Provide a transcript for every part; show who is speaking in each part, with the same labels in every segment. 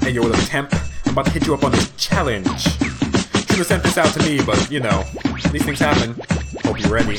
Speaker 1: Hey yo, what up, Temp? I'm about to hit you up on this challenge. Should have sent this out to me, but you know, these things happen. Hope you're ready.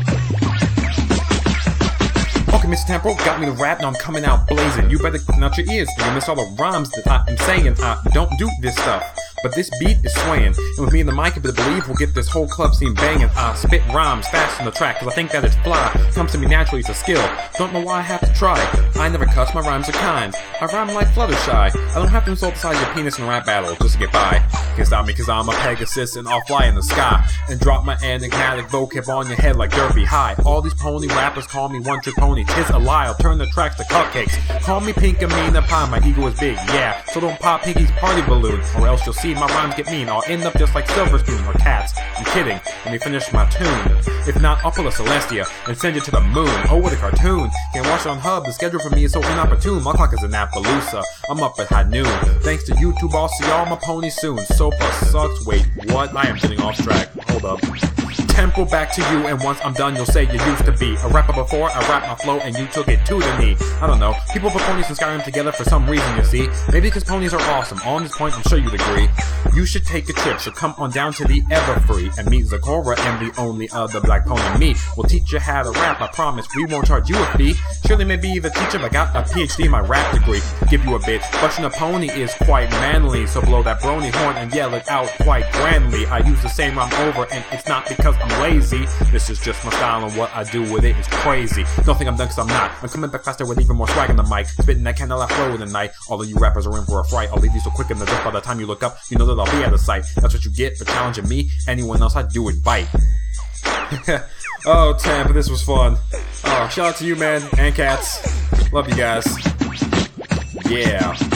Speaker 1: Okay, Mr. Tempo, got me to rap, now I'm coming out blazing. You better clean out your ears, or you miss all the rhymes that I am saying. I don't do this stuff, but this beat is swaying. And with me in the mic, you better believe we'll get this whole club scene banging. I spit rhymes fast on the track, cause I think that it's fly. Comes to me naturally, it's a skill. Don't know why I have to try. I never cuss, my rhymes are kind. I rhyme like Fluttershy. I don't have to insult the size of your penis in a rap battle just to get by. Can't stop me cause I'm a Pegasus and I'll fly in the sky. And drop my enigmatic vocab on your head like Derby High. All these pony rappers call me one trick pony. Tis a lie, I'll turn the tracks to cupcakes. Call me Pink Amina Pie, my ego is big, yeah. So don't pop Pinky's party balloon, or else you'll see my rhymes get mean. I'll end up just like Silver Spoon or Cats. I'm kidding, let me finish my tune. If not, I'll pull a Celestia and send you to the moon. Oh, what a cartoon. Can't watch it on Hub, the schedule for me is so inopportune. My clock is an Appaloosa, I'm up at high noon. Thanks to YouTube, I'll see all my ponies soon. Sofa sucks, wait, what? I am getting off track, hold up. Tempo back to you, and once I'm done, you'll say you used to be a rapper before I rap my flow, and you took it to the knee. I don't know, people put ponies and Skyrim together for some reason, you see. Maybe because ponies are awesome. On this point, I'm sure you'd agree. You should take a trip, so come on down to the Everfree and meet Zakora, and the only other black pony me. We'll teach you how to rap, I promise. We won't charge you a fee. Surely maybe the teacher, but got a PhD in my rap degree. Give you a bit, brushing a pony is quite manly, so blow that brony horn and yell it out quite grandly. I use the same rhyme over, and it's not because I'm lazy. This is just my style, and what I do with it is crazy. Don't think I'm done cause I'm not. I'm coming back faster with even more swag on the mic. Spitting that kind of laugh flow in the night. All of you rappers are in for a fright. I'll leave you so quick in the dust by the time you look up, you know that I'll be out of sight. That's what you get for challenging me. Anyone else I'd do it bite. Oh, Tampa, this was fun. Oh, shout out to you, man, and cats. Love you guys. Yeah.